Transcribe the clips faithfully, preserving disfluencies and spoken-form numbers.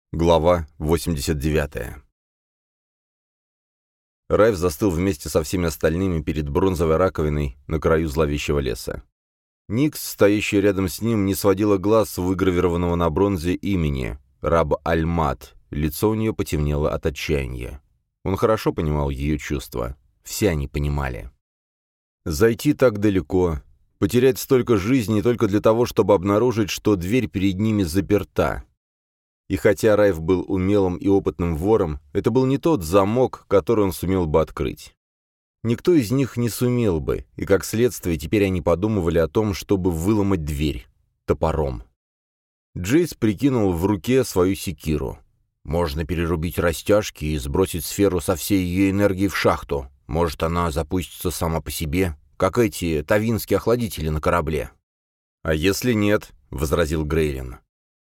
Глава восемьдесят девятая. Райф застыл вместе со всеми остальными перед бронзовой раковиной на краю зловещего леса. Никс, стоящая рядом с ним, не сводила глаз с выгравированного на бронзе имени — Раб Аль-Мат. Лицо у нее потемнело от отчаяния. Он хорошо понимал ее чувства. Все они понимали. Зайти так далеко, потерять столько жизней только для того, чтобы обнаружить, что дверь перед ними заперта. И хотя Райф был умелым и опытным вором, это был не тот замок, который он сумел бы открыть. Никто из них не сумел бы, и как следствие теперь они подумывали о том, чтобы выломать дверь топором. Джейс прикинул в руке свою секиру. «Можно перерубить растяжки и сбросить сферу со всей ее энергией в шахту. Может, она запустится сама по себе, как эти тавинские охладители на корабле». «А если нет?» — возразил Грейлин.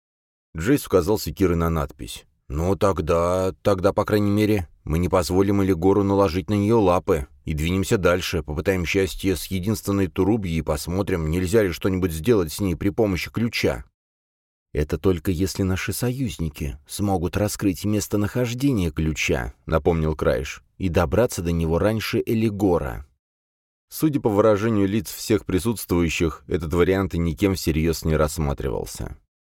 Джейс указал секирой на надпись. «Ну, тогда... тогда, по крайней мере, мы не позволим Элигору наложить на нее лапы и двинемся дальше, попытаем счастье с единственной Турубьей и посмотрим, нельзя ли что-нибудь сделать с ней при помощи ключа». «Это только если наши союзники смогут раскрыть местонахождение ключа», — напомнил Крайш, «и добраться до него раньше Элигора». Судя по выражению лиц всех присутствующих, этот вариант и никем всерьез не рассматривался.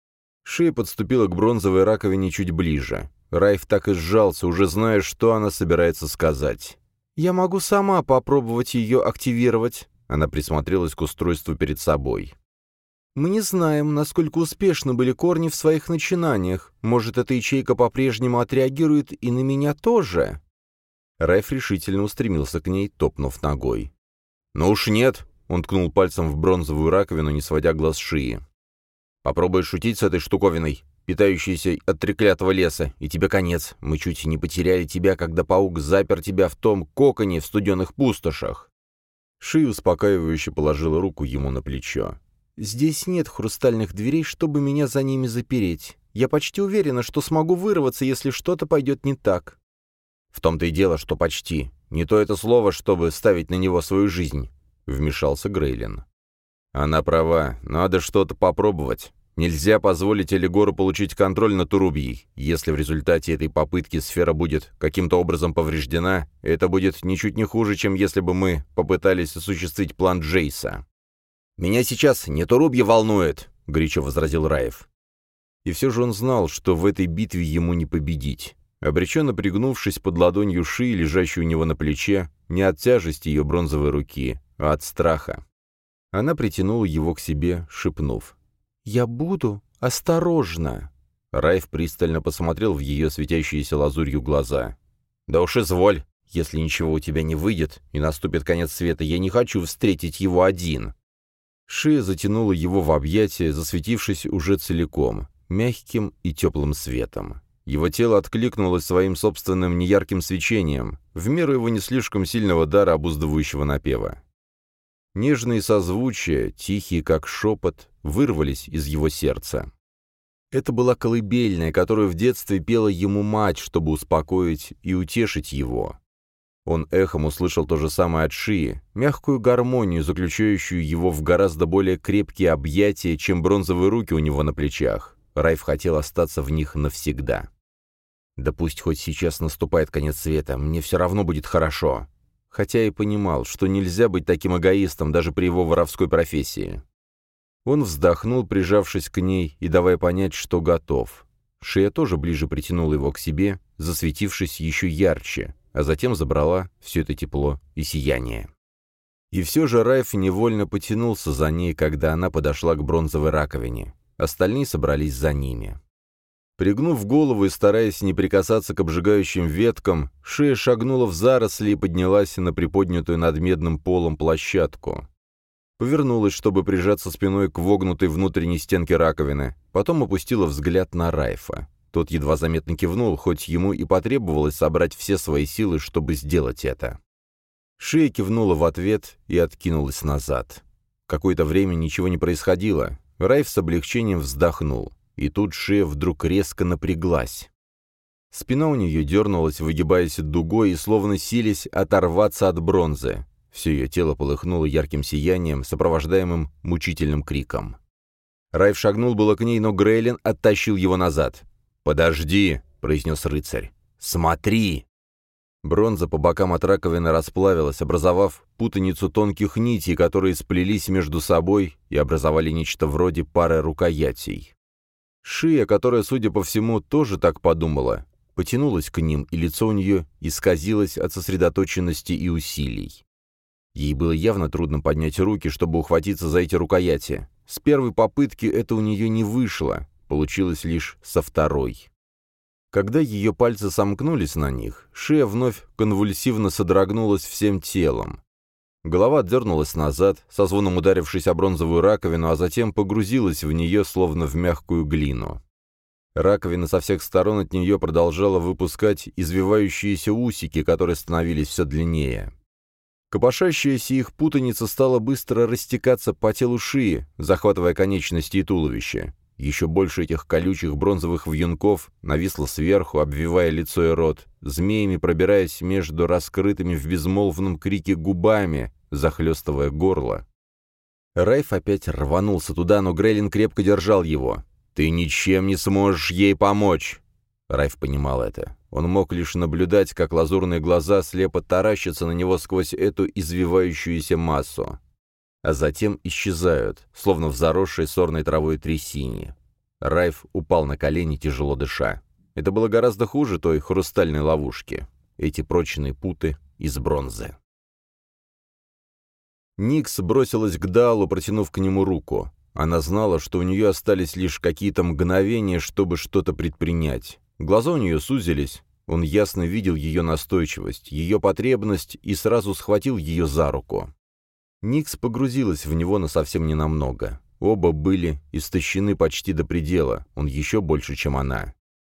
Шея подступила к бронзовой раковине чуть ближе. Райф так и сжался, уже зная, что она собирается сказать. «Я могу сама попробовать ее активировать». Она присмотрелась к устройству перед собой. «Мы не знаем, насколько успешны были корни в своих начинаниях. Может, эта ячейка по-прежнему отреагирует и на меня тоже?» Райф решительно устремился к ней, топнув ногой. «Ну уж нет», — он ткнул пальцем в бронзовую раковину, не сводя глаз с шеи. «Попробуй шутить с этой штуковиной, питающейся от треклятого леса, и тебе конец. Мы чуть не потеряли тебя, когда паук запер тебя в том коконе в студенных пустошах». Ши успокаивающе положила руку ему на плечо. «Здесь нет хрустальных дверей, чтобы меня за ними запереть. Я почти уверена, что смогу вырваться, если что-то пойдет не так». «В том-то и дело, что почти. Не то это слово, чтобы ставить на него свою жизнь», — вмешался Грейлин. «Она права. Надо что-то попробовать. Нельзя позволить Элигору получить контроль над Турубьей. Если в результате этой попытки сфера будет каким-то образом повреждена, это будет ничуть не хуже, чем если бы мы попытались осуществить план Джейса». «Меня сейчас не Турубья волнует», — горячо возразил Райф. И все же он знал, что в этой битве ему не победить. Обреченно пригнувшись под ладонью Ши, лежащей у него на плече, не от тяжести ее бронзовой руки, а от страха. Она притянула его к себе, шепнув: «Я буду осторожна». Райф пристально посмотрел в ее светящиеся лазурью глаза. «Да уж изволь. Если ничего у тебя не выйдет и наступит конец света, я не хочу встретить его один». Шия затянула его в объятия, засветившись уже целиком, мягким и теплым светом. Его тело откликнулось своим собственным неярким свечением, в меру его не слишком сильного дара обуздывающего напева. Нежные созвучия, тихие как шепот, вырвались из его сердца. Это была колыбельная, которую в детстве пела ему мать, чтобы успокоить и утешить его. Он эхом услышал то же самое от Шии, мягкую гармонию, заключающую его в гораздо более крепкие объятия, чем бронзовые руки у него на плечах. Райф хотел остаться в них навсегда. «Да пусть хоть сейчас наступает конец света, мне все равно будет хорошо». Хотя и понимал, что нельзя быть таким эгоистом даже при его воровской профессии. Он вздохнул, прижавшись к ней и давая понять, что готов. Шия тоже ближе притянула его к себе, засветившись еще ярче, а затем забрала все это тепло и сияние. И все же Райф невольно потянулся за ней, когда она подошла к бронзовой раковине. Остальные собрались за ними. Пригнув голову и стараясь не прикасаться к обжигающим веткам, Шия шагнула в заросли и поднялась на приподнятую над медным полом площадку. Повернулась, чтобы прижаться спиной к вогнутой внутренней стенке раковины, потом опустила взгляд на Райфа. Тот едва заметно кивнул, хоть ему и потребовалось собрать все свои силы, чтобы сделать это. Шия кивнула в ответ и откинулась назад. Какое-то время ничего не происходило. Райф с облегчением вздохнул. И тут Шия вдруг резко напряглась. Спина у нее дернулась, выгибаясь дугой и словно силясь оторваться от бронзы. Все ее тело полыхнуло ярким сиянием, сопровождаемым мучительным криком. Райф шагнул было к ней, но Грейлин оттащил его назад. «Подожди», — произнес рыцарь. «Смотри!» Бронза по бокам от раковины расплавилась, образовав путаницу тонких нитей, которые сплелись между собой и образовали нечто вроде пары рукоятей. Шия, которая, судя по всему, тоже так подумала, потянулась к ним, и лицо у нее исказилось от сосредоточенности и усилий. Ей было явно трудно поднять руки, чтобы ухватиться за эти рукояти. С первой попытки это у нее не вышло, получилось лишь со второй. Когда ее пальцы сомкнулись на них, Шия вновь конвульсивно содрогнулась всем телом. Голова дернулась назад, со звоном ударившись о бронзовую раковину, а затем погрузилась в нее, словно в мягкую глину. Раковина со всех сторон от нее продолжала выпускать извивающиеся усики, которые становились все длиннее. Копошащаяся их путаница стала быстро растекаться по телу Шии, захватывая конечности и туловище. Еще больше этих колючих бронзовых вьюнков нависло сверху, обвивая лицо и рот, змеями пробираясь между раскрытыми в безмолвном крике губами, захлестывая горло. Райф опять рванулся туда, но Грейлин крепко держал его. «Ты ничем не сможешь ей помочь!» Райф понимал это. Он мог лишь наблюдать, как лазурные глаза слепо таращатся на него сквозь эту извивающуюся массу, а затем исчезают, словно в заросшей сорной травой трясине. Райф упал на колени, тяжело дыша. Это было гораздо хуже той хрустальной ловушки. Эти прочные путы из бронзы. Никс бросилась к Даалу, протянув к нему руку. Она знала, что у нее остались лишь какие-то мгновения, чтобы что-то предпринять. Глаза у нее сузились. Он ясно видел ее настойчивость, ее потребность и сразу схватил ее за руку. Никс погрузилась в него, но совсем ненамного. Оба были истощены почти до предела, он еще больше, чем она.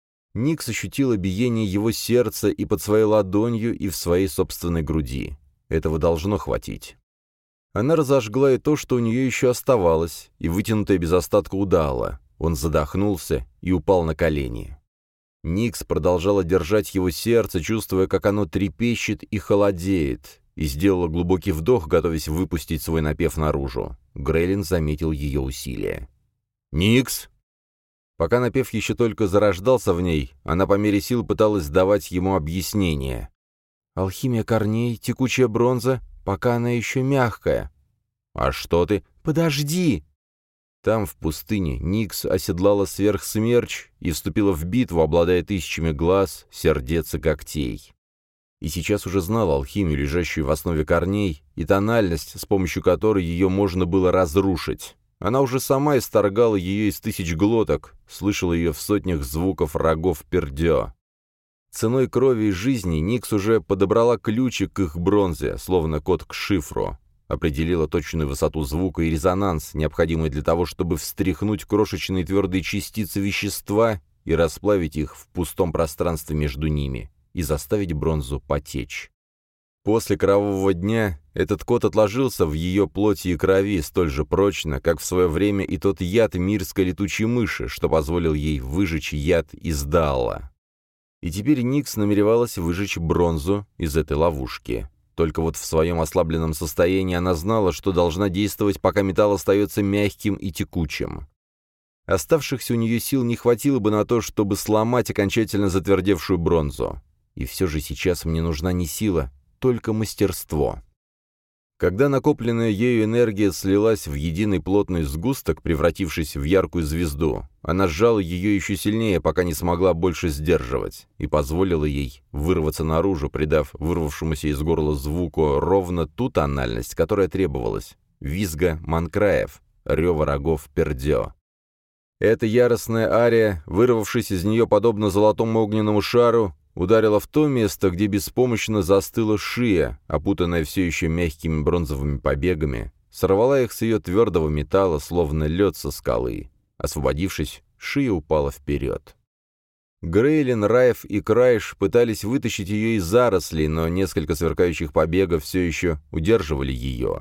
Никс ощутила биение его сердца и под своей ладонью, и в своей собственной груди. Этого должно хватить. Она разожгла и то, что у нее еще оставалось, и вытянутая без остатка удала. Он задохнулся и упал на колени. Никс продолжала держать его сердце, чувствуя, как оно трепещет и холодеет, и сделала глубокий вдох, готовясь выпустить свой напев наружу. Грейлин заметил ее усилия. «Никс!» Пока напев еще только зарождался в ней, она по мере сил пыталась давать ему объяснение. «Алхимия корней, текучая бронза, пока она еще мягкая». «А что ты?» «Подожди!» Там, в пустыне, Никс оседлала сверхсмерч и вступила в битву, обладая тысячами глаз, сердец и когтей. И сейчас уже знала алхимию, лежащую в основе корней, и тональность, с помощью которой ее можно было разрушить. Она уже сама исторгала ее из тысяч глоток, слышала ее в сотнях звуков рогов пердё. Ценой крови и жизни Никс уже подобрала ключик к их бронзе, словно код к шифру. Определила точную высоту звука и резонанс, необходимый для того, чтобы встряхнуть крошечные твердые частицы вещества и расплавить их в пустом пространстве между ними, и заставить бронзу потечь. После кровавого дня этот код отложился в ее плоти и крови столь же прочно, как в свое время и тот яд мирской летучей мыши, что позволил ей выжечь яд из Даала. И теперь Никс намеревалась выжечь бронзу из этой ловушки. Только вот в своем ослабленном состоянии она знала, что должна действовать, пока металл остается мягким и текучим. Оставшихся у нее сил не хватило бы на то, чтобы сломать окончательно затвердевшую бронзу. И все же сейчас мне нужна не сила, только мастерство. Когда накопленная ею энергия слилась в единый плотный сгусток, превратившись в яркую звезду, она сжала ее еще сильнее, пока не смогла больше сдерживать, и позволила ей вырваться наружу, придав вырвавшемуся из горла звуку ровно ту тональность, которая требовалась — визга манкраев, рева рогов пердё. Эта яростная ария, вырвавшись из нее подобно золотому огненному шару, ударила в то место, где беспомощно застыла Шия, опутанная все еще мягкими бронзовыми побегами, сорвала их с ее твердого металла, словно лед со скалы. Освободившись, Шия упала вперед. Грейлин, Райф и Крайш пытались вытащить ее из зарослей, но несколько сверкающих побегов все еще удерживали ее.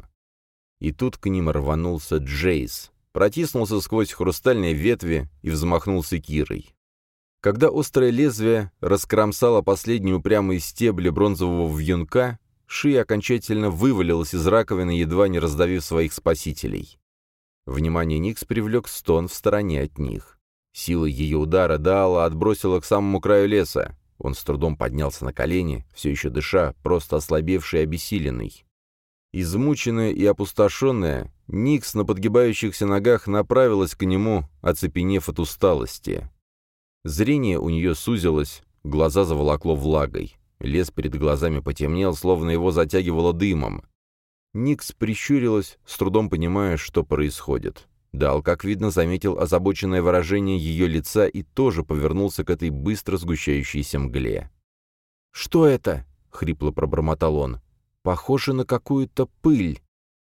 И тут к ним рванулся Джейс, протиснулся сквозь хрустальные ветви и взмахнул секирой. Когда острое лезвие раскромсало последние упрямые стебли бронзового вьюнка, Шия окончательно вывалилась из раковины, едва не раздавив своих спасителей. Внимание Никс привлек стон в стороне от них. Сила ее удара Даала отбросила к самому краю леса. Он с трудом поднялся на колени, все еще дыша, просто ослабевший и обессиленный. Измученная и опустошенная, Никс на подгибающихся ногах направилась к нему, оцепенев от усталости. Зрение у нее сузилось, глаза заволокло влагой. Лес перед глазами потемнел, словно его затягивало дымом. Никс прищурилась, с трудом понимая, что происходит. Дал, как видно, заметил озабоченное выражение ее лица и тоже повернулся к этой быстро сгущающейся мгле. «Что это?» — хрипло пробормотал он. «Похоже на какую-то пыль».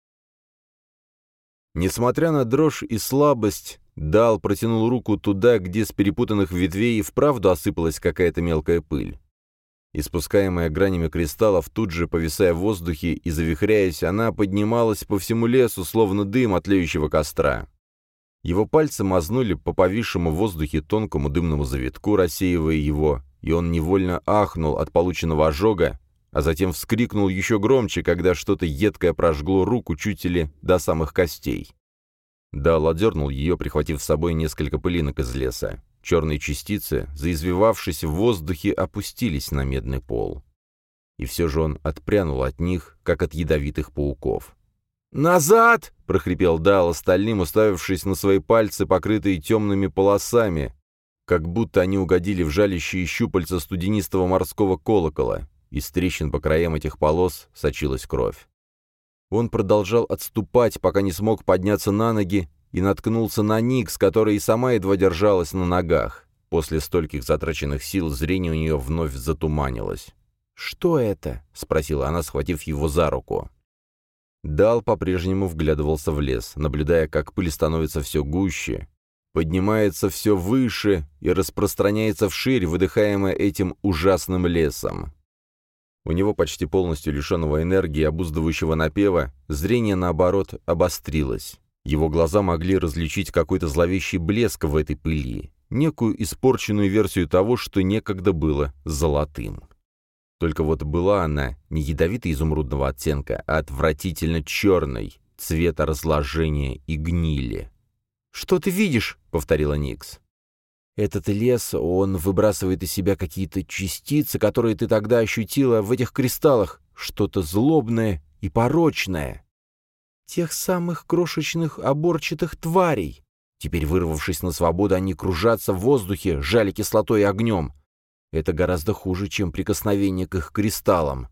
Несмотря на дрожь и слабость, Дал протянул руку туда, где с перепутанных ветвей и вправду осыпалась какая-то мелкая пыль. Испускаемая гранями кристаллов, тут же повисая в воздухе и завихряясь, она поднималась по всему лесу, словно дым от тлеющего костра. Его пальцы мазнули по повисшему в воздухе тонкому дымному завитку, рассеивая его, и он невольно ахнул от полученного ожога, а затем вскрикнул еще громче, когда что-то едкое прожгло руку чуть ли до самых костей. Дал отдернул ее, прихватив с собой несколько пылинок из леса. Черные частицы, заизвивавшись в воздухе, опустились на медный пол. И все же он отпрянул от них, как от ядовитых пауков. «Назад!» — прохрипел Дал остальным, уставившись на свои пальцы, покрытые темными полосами, как будто они угодили в жалящие щупальца студенистого морского колокола. Из трещин по краям этих полос сочилась кровь. Он продолжал отступать, пока не смог подняться на ноги, и наткнулся на Никс, которая и сама едва держалась на ногах. После стольких затраченных сил зрение у нее вновь затуманилось. «Что это?» — спросила она, схватив его за руку. Дал по-прежнему вглядывался в лес, наблюдая, как пыль становится все гуще, поднимается все выше и распространяется вширь, выдыхаемая этим ужасным лесом. У него, почти полностью лишенного энергии и обуздывающего напева, зрение, наоборот, обострилось. Его глаза могли различить какой-то зловещий блеск в этой пыли, некую испорченную версию того, что некогда было золотым. Только вот была она не ядовито-изумрудного оттенка, а отвратительно черной, цвета разложения и гнили. «Что ты видишь?» — повторила Никс. «Этот лес, он выбрасывает из себя какие-то частицы, которые ты тогда ощутила в этих кристаллах, что-то злобное и порочное. Тех самых крошечных оборчатых тварей. Теперь, вырвавшись на свободу, они кружатся в воздухе, жали кислотой и огнем. Это гораздо хуже, чем прикосновение к их кристаллам».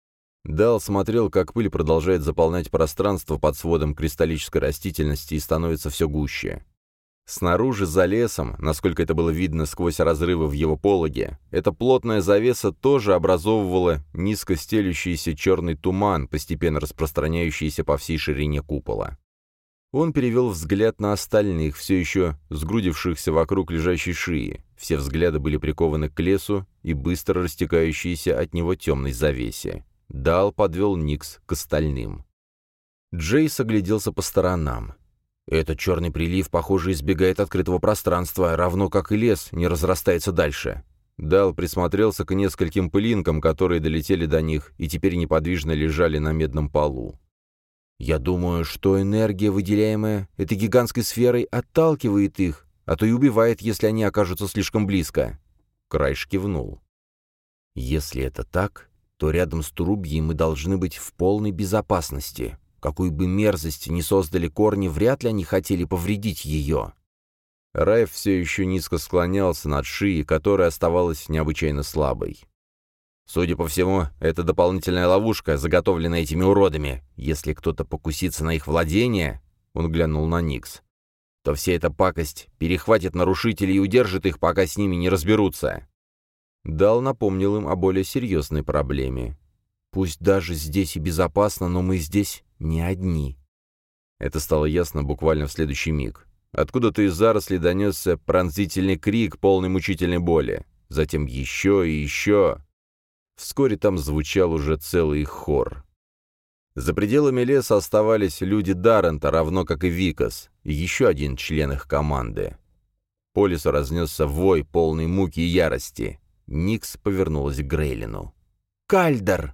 Дал смотрел, как пыль продолжает заполнять пространство под сводом кристаллической растительности и становится все гуще. Снаружи, за лесом, насколько это было видно сквозь разрывы в его пологе, эта плотная завеса тоже образовывала низко стелющийся черный туман, постепенно распространяющийся по всей ширине купола. Он перевел взгляд на остальных, все еще сгрудившихся вокруг лежащей шеи. Все взгляды были прикованы к лесу и быстро растекающейся от него темной завесе. Дал подвел Никс к остальным. Джейс огляделся по сторонам. «Этот черный прилив, похоже, избегает открытого пространства, равно как и лес не разрастается дальше». Дал присмотрелся к нескольким пылинкам, которые долетели до них и теперь неподвижно лежали на медном полу. «Я думаю, что энергия, выделяемая этой гигантской сферой, отталкивает их, а то и убивает, если они окажутся слишком близко». Крайш кивнул. «Если это так, то рядом с Трубьей мы должны быть в полной безопасности. Какую бы мерзость ни создали корни, вряд ли они хотели повредить ее». Райф все еще низко склонялся над шией, которая оставалась необычайно слабой. «Судя по всему, это дополнительная ловушка, заготовленная этими уродами. Если кто-то покусится на их владение», — он глянул на Никс, — «то вся эта пакость перехватит нарушителей и удержит их, пока с ними не разберутся». Дал напомнил им о более серьезной проблеме. «Пусть даже здесь и безопасно, но мы здесь не одни». Это стало ясно буквально в следующий миг. Откуда-то из зарослей донесся пронзительный крик, полный мучительной боли. Затем еще и еще. Вскоре там звучал уже целый хор. За пределами леса оставались люди Даррента, равно как и Викас, и еще один член их команды. По лесу разнесся вой, полный муки и ярости. Никс повернулась к Грейлину. «Кальдер!»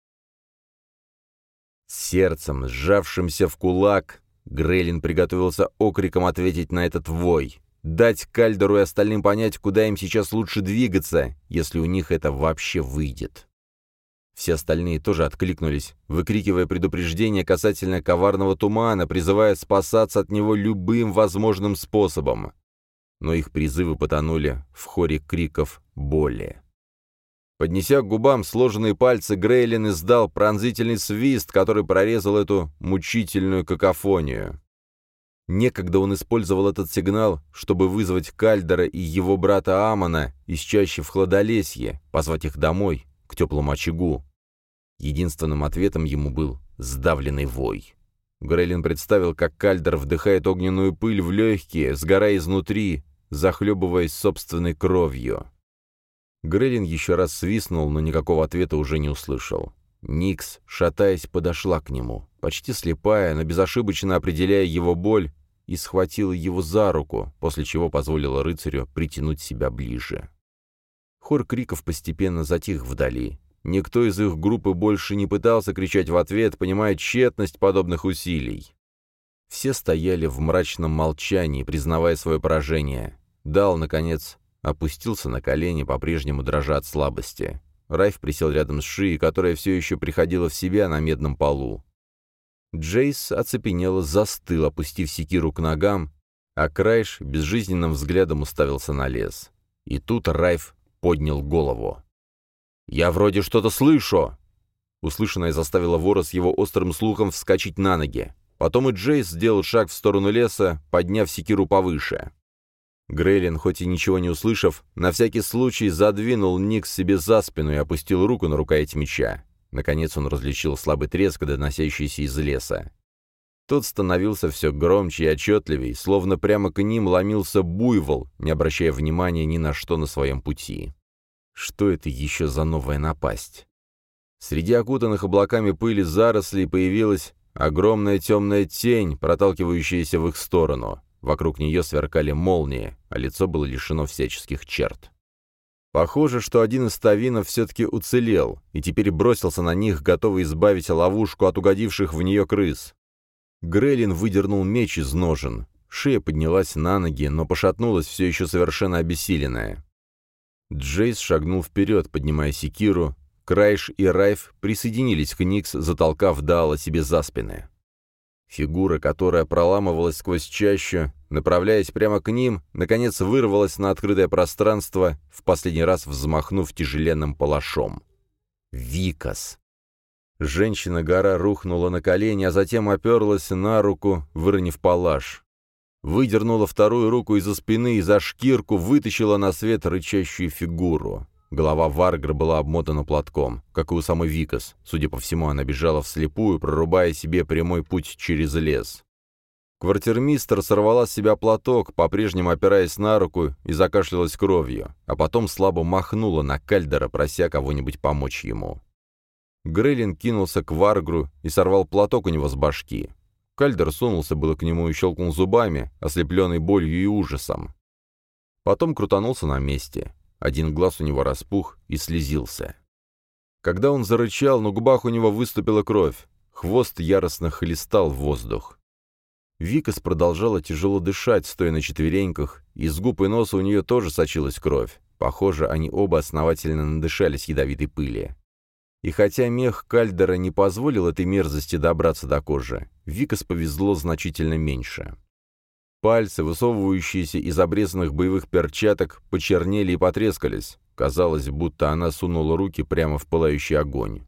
С сердцем, сжавшимся в кулак, Грейлин приготовился окриком ответить на этот вой. Дать Кальдеру и остальным понять, куда им сейчас лучше двигаться, если у них это вообще выйдет. Все остальные тоже откликнулись, выкрикивая предупреждение касательно коварного тумана, призывая спасаться от него любым возможным способом. Но их призывы потонули в хоре криков боли. Поднеся к губам сложенные пальцы, Грейлин издал пронзительный свист, который прорезал эту мучительную какофонию. Некогда он использовал этот сигнал, чтобы вызвать Кальдера и его брата Амона из чащи в Хладолесье, позвать их домой, к теплому очагу. Единственным ответом ему был сдавленный вой. Грейлин представил, как Кальдер вдыхает огненную пыль в легкие, сгорая изнутри, захлебываясь собственной кровью. Грейлин еще раз свистнул, но никакого ответа уже не услышал. Никс, шатаясь, подошла к нему, почти слепая, но безошибочно определяя его боль, и схватила его за руку, после чего позволила рыцарю притянуть себя ближе. Хор криков постепенно затих вдали. Никто из их группы больше не пытался кричать в ответ, понимая тщетность подобных усилий. Все стояли в мрачном молчании, признавая свое поражение. Дал, наконец, опустился на колени, по-прежнему дрожа от слабости. Райф присел рядом с Шией, которая все еще приходила в себя на медном полу. Джейс оцепенело застыл, опустив секиру к ногам, а Крайш безжизненным взглядом уставился на лес. И тут Райф поднял голову. «Я вроде что-то слышу!» Услышанное заставило вора с его острым слухом вскочить на ноги. Потом и Джейс сделал шаг в сторону леса, подняв секиру повыше. Грейлин, хоть и ничего не услышав, на всякий случай задвинул Никс себе за спину и опустил руку на рукоять меча. Наконец он различил слабый треск, доносящийся из леса. Тот становился все громче и отчетливей, словно прямо к ним ломился буйвол, не обращая внимания ни на что на своем пути. Что это еще за новая напасть? Среди окутанных облаками пыли зарослей появилась огромная темная тень, проталкивающаяся в их сторону. Вокруг нее сверкали молнии, а лицо было лишено всяческих черт. Похоже, что один из тавинов все-таки уцелел, и теперь бросился на них, готовый избавить ловушку от угодивших в нее крыс. Грейлин выдернул меч из ножен. Шея поднялась на ноги, но пошатнулась, все еще совершенно обессиленная. Джейс шагнул вперед, поднимая секиру. Крайш и Райф присоединились к Никс, затолкав Даала себе за спины. Фигура, которая проламывалась сквозь чащу, направляясь прямо к ним, наконец вырвалась на открытое пространство, в последний раз взмахнув тяжеленным палашом. Викас. Женщина-гора рухнула на колени, а затем оперлась на руку, выронив палаш. Выдернула вторую руку из-за спины и за шкирку вытащила на свет рычащую фигуру. Голова Варгра была обмотана платком, как и у самой Викас. Судя по всему, она бежала вслепую, прорубая себе прямой путь через лес. Квартирмистр сорвала с себя платок, по-прежнему опираясь на руку, и закашлялась кровью, а потом слабо махнула на Кальдера, прося кого-нибудь помочь ему. Грейлин кинулся к Варгру и сорвал платок у него с башки. Кальдер сунулся было к нему и щелкнул зубами, ослепленный болью и ужасом. Потом крутанулся на месте. Один глаз у него распух и слезился. Когда он зарычал, на губах у него выступила кровь. Хвост яростно хлестал в воздух. Викас продолжала тяжело дышать, стоя на четвереньках, и с губ и носа у нее тоже сочилась кровь. Похоже, они оба основательно надышались ядовитой пыли. И хотя мех Кальдера не позволил этой мерзости добраться до кожи, Викас повезло значительно меньше. Пальцы, высовывающиеся из обрезанных боевых перчаток, почернели и потрескались. Казалось, будто она сунула руки прямо в пылающий огонь.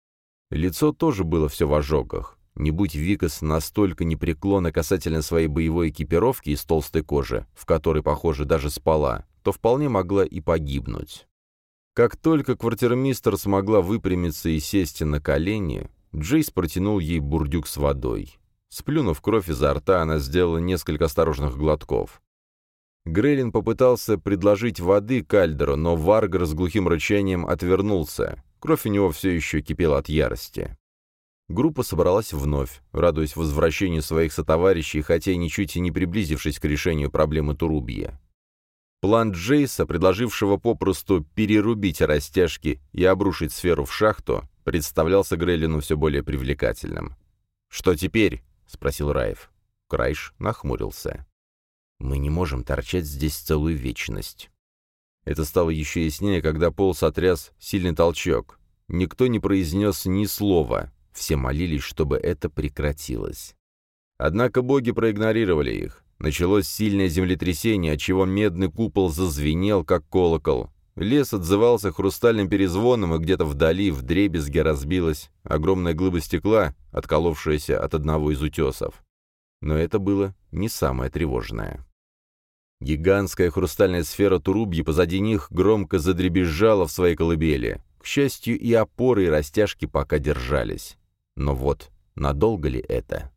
Лицо тоже было все в ожогах. Не будь Викас настолько непреклонна касательно своей боевой экипировки из толстой кожи, в которой, похоже, даже спала, то вполне могла и погибнуть. Как только квартирмистр смогла выпрямиться и сесть на колени, Джейс протянул ей бурдюк с водой. Сплюнув кровь изо рта, она сделала несколько осторожных глотков. Грейлин попытался предложить воды Кальдеру, но Варгр с глухим рычанием отвернулся. Кровь у него все еще кипела от ярости. Группа собралась вновь, радуясь возвращению своих сотоварищей, хотя и ничуть и не приблизившись к решению проблемы Турубья. План Джейса, предложившего попросту перерубить растяжки и обрушить сферу в шахту, представлялся Грейлину все более привлекательным. «Что теперь?» — спросил Райф. Крайш нахмурился. Мы не можем торчать здесь целую вечность. Это стало еще яснее, когда пол сотряс сильный толчок. Никто не произнес ни слова. Все молились, чтобы это прекратилось. Однако боги проигнорировали их. Началось сильное землетрясение, отчего медный купол зазвенел, как колокол. Лес отзывался хрустальным перезвоном, и где-то вдали вдребезги разбилась огромная глыба стекла, отколовшаяся от одного из утесов. Но это было не самое тревожное. Гигантская хрустальная сфера Турубьи позади них громко задребезжала в своей колыбели. К счастью, и опоры, и растяжки пока держались. Но вот надолго ли это?